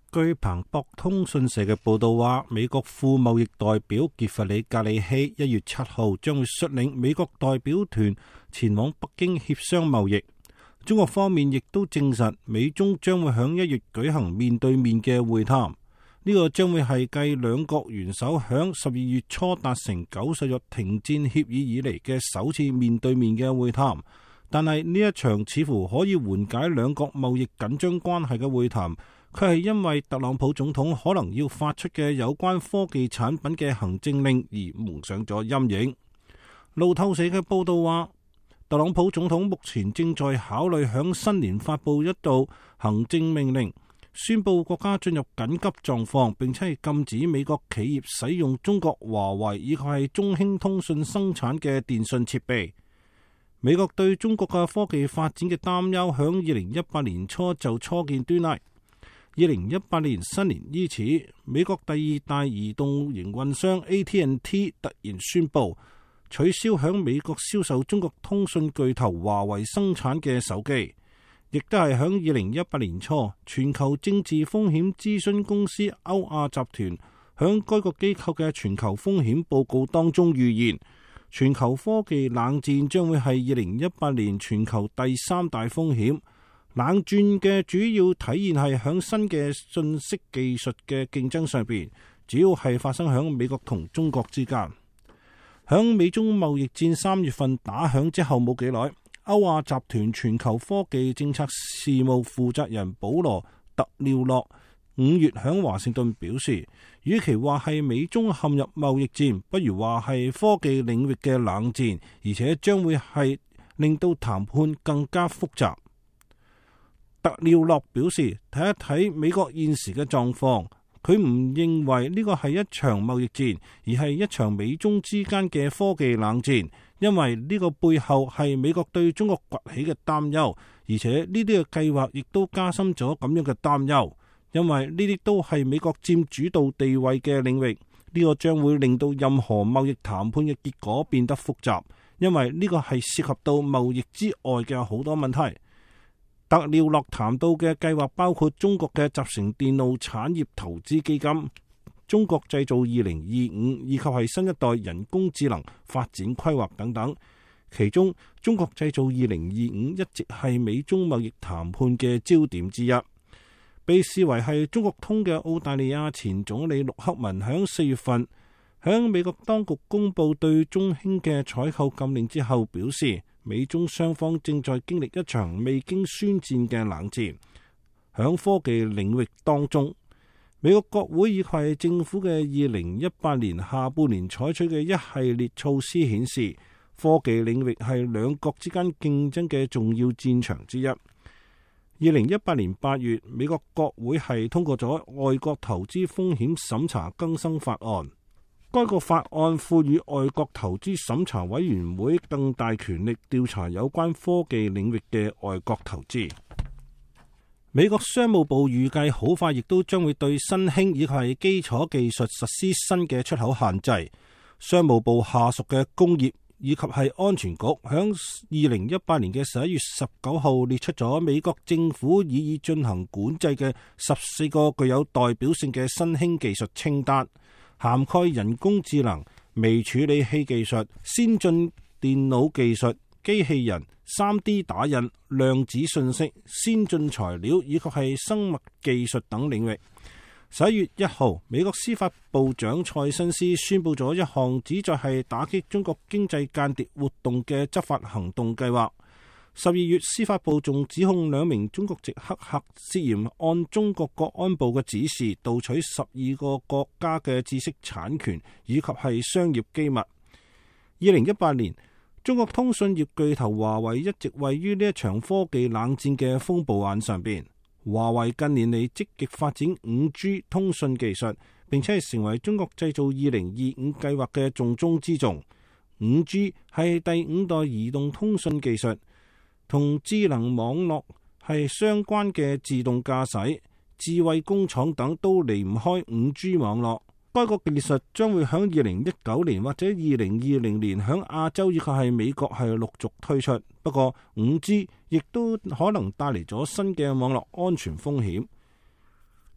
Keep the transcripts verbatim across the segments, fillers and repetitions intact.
據彭博通訊社嘅報道話，美國副貿易代表傑弗里格里希一月七號將會率領美國代表團前往北京協商貿易。中國方面亦都證實，美中將會響一月舉行面對面嘅會談。呢個將會係繼兩國元首響十二月初達成九十日停戰協議以嚟嘅首次面對面嘅會談。但係呢一場似乎可以緩解兩國貿易緊張關係嘅會談，佢係因為特朗普總統可能要發出嘅有關科技產品嘅行政令而蒙上咗陰影。路透社嘅報道話，特朗普總統目前正在考慮響新年發布一道行政命令，宣布國家進入緊急狀況，並且係禁止美國企業使用中國華為以及係中興通訊生產嘅電信設備。美國對中國嘅科技發展嘅擔憂響二零一八年初就初見端倪。二零一八年新年伊始，美國第二大移動營運商 A T and T 突然宣布取消響美國銷售中國通訊巨頭華為生產嘅手機，亦都係響二零一八年初，全球政治風險諮詢公司歐亞集團響該個機構嘅全球風險報告當中預言，全球科技冷戰將會係二零一八年全球第三大風險。冷戰嘅主要體現係響新嘅信息技術嘅競爭上邊，主要係發生響美國同中國之間。響美中貿易戰三月份打響之後冇幾耐，歐亞集團全球科技政策事務負責人保羅特廖洛五月響華盛頓表示，與其話係美中陷入貿易戰，不如話係科技領域嘅冷戰，而且將會係令到談判更加複雜。特廖洛表示，睇一睇美國現時嘅狀況，佢唔認為呢個係一場貿易戰，而係一場美中之間嘅科技冷戰，因為呢個背後係美國對中國崛起嘅擔憂，而且呢啲嘅計劃亦都加深咗咁樣嘅擔憂，因為呢啲都係美國佔主導地位嘅領域，呢個將會令到任何貿易談判嘅結果變得複雜，因為呢個係涉及到貿易之外嘅好多問題。特廖洛談到嘅計劃包括中國嘅集成電路產業投資基金、中國製造二零二五以及係新一代人工智能發展規劃等等。其中，中國製造二零二五一直係美中貿易談判嘅焦點之一。被視為係中國通嘅澳大利亞前總理陸克文響四月份響美國當局公布對中興嘅採購禁令之後表示，美中雙方正在經歷一場未經宣戰嘅冷戰。響科技領域當中，美國國會以及係政府嘅二零一八年下半年採取嘅一系列措施顯示，科技領域係兩國之間競爭嘅重要戰場之一。二零一八年八月，美國國會係通過咗外國投資風險審查更新法案。該個法案賦予外國投資審查委員會更大權力調查有關科技領域嘅外國投資。美國商務部預計好快亦都將會對新興以及係基礎技術實施新嘅出口限制。商務部下屬嘅工業以及係安全局響二零一八年嘅十一月十九號列出咗美國政府以以進行管制嘅十四個具有代表性嘅新興技術清單，涵蓋人工智能、微處理器技術、先進電腦技術、機器人、三 D 打印、量子信息、先進材料以及係生物技術等領域。十一月一號，美國司法部長蔡新斯宣布咗一項旨在係打擊中國經濟間諜活動嘅執法行動計劃。十二月，司法部仲指控兩名中國籍黑客涉嫌按中國國安部嘅指示盜取十二個國家嘅知識產權以及係商業機密。二零一八年，中國通訊業巨頭華為一直位於呢一場科技冷戰嘅風暴眼上邊。華為近年嚟積極發展五 G 通訊技術，並且係成為中國製造二零二五計劃嘅重中之重。五 G 係第五代移動通訊技術，同智能網絡係相關嘅自動駕駛、智慧工廠等都離唔開五 G 網絡。該個技術將會喺二零一九年或者二零二零年喺亞洲以及係美國係陸續推出。不過五 G 亦都可能帶嚟咗新嘅網絡安全風險。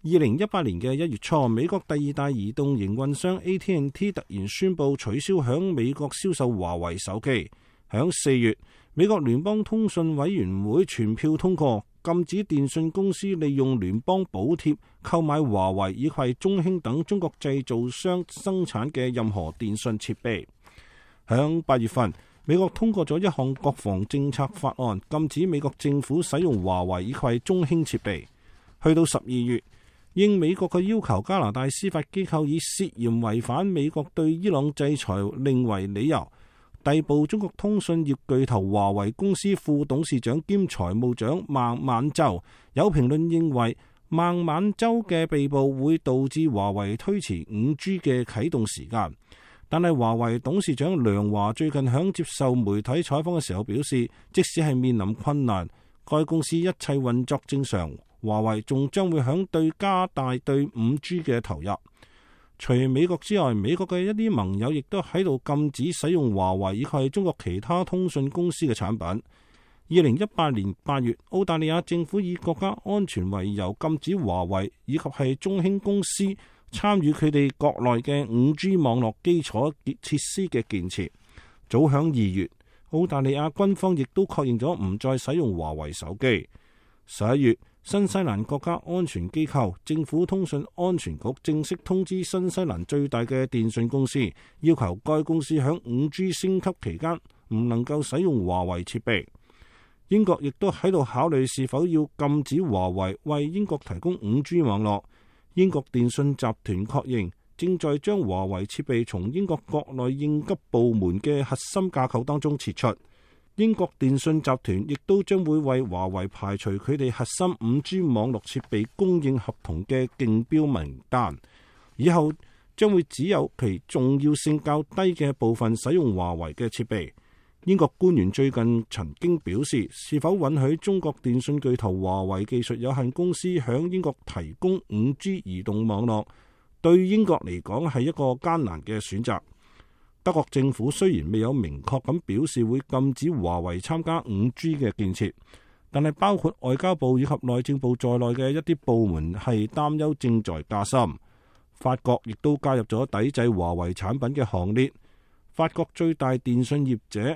二零一八年嘅一月初，美國第二大移動營運商 A T and T 突然宣布取消響美國銷售華為手機。響四月，美國聯邦通訊委員會全票通過，禁止電信公司利用聯邦補貼購買華為以及中興等中國製造商生產嘅任何電信設備。響八月份，美國通過咗一項國防政策法案，禁止美國政府使用華為以及中興設備。去到十二月，應美國嘅要求，加拿大司法機構以涉嫌違反美國對伊朗制裁令為理由，逮捕中國通訊業巨頭華為公司副董事長兼財務長孟晚舟。有評論認為，孟晚舟嘅被捕會導致華為推遲五 G 嘅啟動時間。但係華為董事長梁華最近響接受媒體採訪嘅時候表示，即使係面臨困難，該公司一切運作正常。華為仲將會響對加大對五 G 嘅投入。除美國之外，美國嘅一啲盟友亦都喺度禁止使用華為以及係中國其他通訊公司嘅產品。二零一八年八月，澳大利亞政府以國家安全為由禁止華為以及係中興公司參與佢哋國內嘅五 G 網絡基礎設施嘅建設。早響二月，澳大利亞軍方亦都確認咗唔再使用華為手機。十一月，新西蘭國家安全機構政府通訊安全局正式通知新西蘭最大嘅電信公司，要求該公司響五 G 升級期間唔能夠使用華為設備。英國亦都喺度考慮是否要禁止華為為英國提供五 G 網絡。英國電信集團確認正在將華為設備從英國國內應急部門嘅核心架構當中撤出。英國電信集團亦都將會為華為排除佢哋核心五 G 網絡設備供應合同嘅競標名單，以後將會只有其重要性較低嘅部分使用華為嘅設備。英國官員最近曾經表示，是否允許中國電信巨頭華為技術有限公司響英國提供五 G 移動網絡，對英國嚟講係一個艱難嘅選擇。德國政府雖然未有明確咁表示會禁止華為參加五 G 嘅建設，但係包括外交部以及內政部在內嘅一啲部門係擔憂正在加深。法國亦都加入咗抵制華為產品嘅行列。法國最大電信業者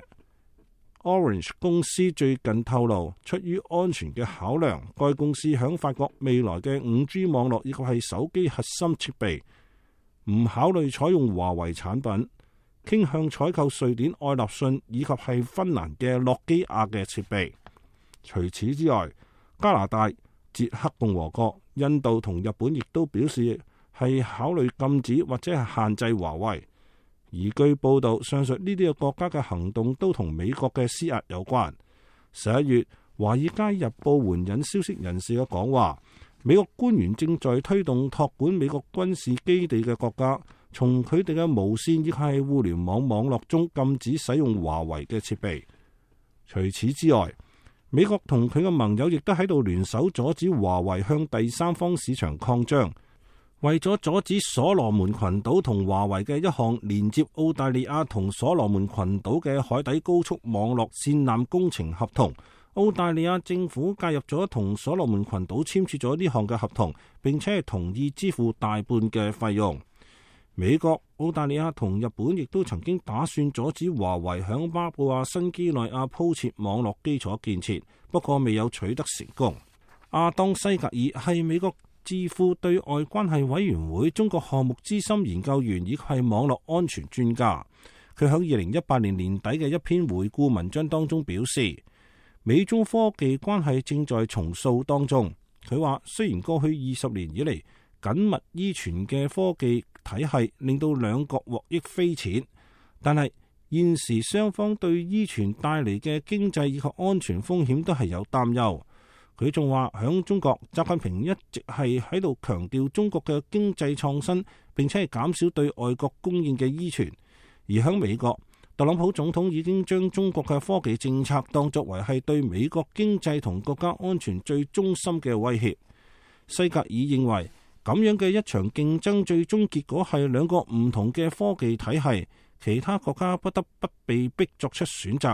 Orange 公司最近透露，出於安全嘅考量，該公司響法國未來嘅五 G 網絡以及係手機核心設備唔考慮採用華為產品，傾向採購瑞典愛立信以及係芬蘭嘅諾基亞嘅設備。除此之外，加拿大、捷克共和國、印度同日本亦都表示係考慮禁止或者係限制華為。而據報道，上述呢啲嘅國家嘅行動都同美國嘅施壓有關。十一月，《華爾街日報》援引消息人士嘅講話，美國官員正在推動託管美國軍事基地嘅國家從佢哋嘅無線以及係互聯網網絡中禁止使用華為嘅設備。除此之外，美國同佢嘅盟友亦都喺度聯手阻止華為向第三方市場擴張。為咗阻止所羅門群島同華為嘅一項連接澳大利亞同所羅門群島嘅海底高速網絡線纜工程合同，澳大利亞政府介入咗同所羅門群島簽署咗呢項嘅合同，並且係同意支付大半嘅費用。美國、澳大利亞同日本亦都曾經打算阻止華為響巴布亞新畿內亞鋪設網絡基礎建設，不過未有取得成功。亞當西格爾係美國智庫對外關係委員會中國項目資深研究員，以及係網絡安全專家。佢喺二零一八年年底嘅一篇回顧文章當中表示，美中科技關係正在重塑當中。佢話，雖然過去二十年以嚟緊密依存嘅科技體系令到兩國獲益匪淺，但係現時雙方對依存帶嚟嘅經濟以及安全風險都係有擔憂。佢仲話，響中國，習近平一直係喺度強調中國嘅經濟創新，並且係減少對外國供應嘅依存。而響美國，特朗普總統已經將中國嘅科技政策當作為係對美國經濟同國家安全最中心嘅威脅。西格爾認為，咁樣嘅一場競爭最終結果係兩個唔同嘅科技體系，其他國家不得不被逼作出選擇，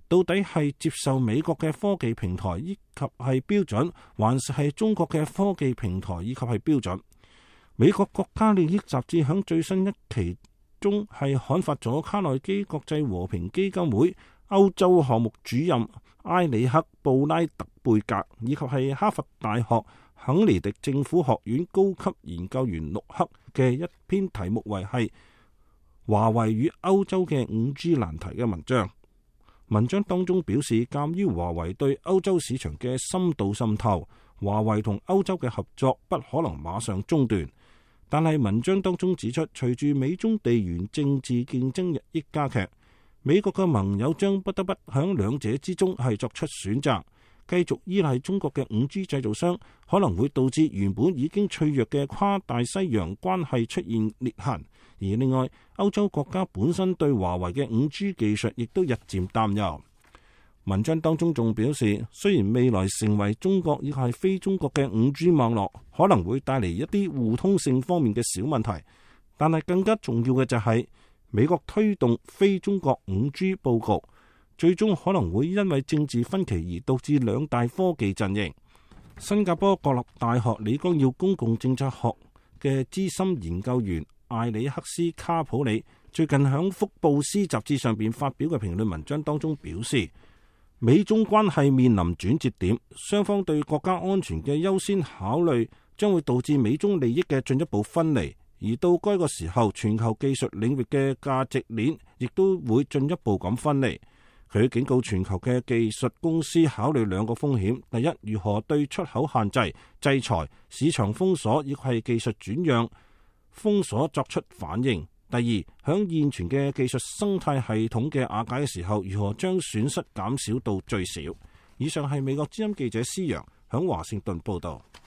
到底係接受美國嘅科技平台以及係標準，還是係中國嘅科技平台以及係標準？美國國家利益雜誌響最新一期中係刊發咗卡內基國際和平基金會歐洲項目主任埃里克布拉特貝格以及係哈佛大學肯尼迪政府學院高級研究員陸克嘅一篇題目為係華為與歐洲嘅五 G 難題嘅文章。文章當中表示，鑒於華為對歐洲市場嘅深度滲透，華為同歐洲嘅合作不可能馬上中斷。但係文章當中指出，隨住美中地緣政治競爭日益加劇，美國嘅盟友將不得不響兩者之中係作出選擇。繼續依賴中國嘅五 G 製造商，可能會導致原本已經脆弱嘅跨大西洋關係出現裂痕。而另外，歐洲國家本身對華為嘅五 G 技術亦都日漸擔憂。文章當中仲表示，雖然未來成為中國以及係非中國嘅五 G 網絡可能會帶嚟一啲互通性方面嘅小問題，但係更加重要嘅就係美國推動非中國五 G 佈局，最終可能會因為政治分歧而導致兩大科技陣營。新加坡國立大學李光耀公共政策學嘅資深研究員艾里克斯卡普里最近喺福布斯雜誌上邊發表嘅評論文章當中表示，美中關係面臨轉折點，雙方對國家安全嘅優先考慮將會導致美中利益嘅進一步分離，而到該個時候，全球技術領域嘅價值鏈亦都會進一步咁分離。佢警告全球嘅技術公司考慮兩個風險：第一，如何對出口限制、制裁、市場封鎖亦係技術轉讓封鎖作出反應；第二，響現存嘅技術生態系統嘅瓦解嘅時候，如何將損失減少到最少。以上係美國之音記者施洋響華盛頓報道。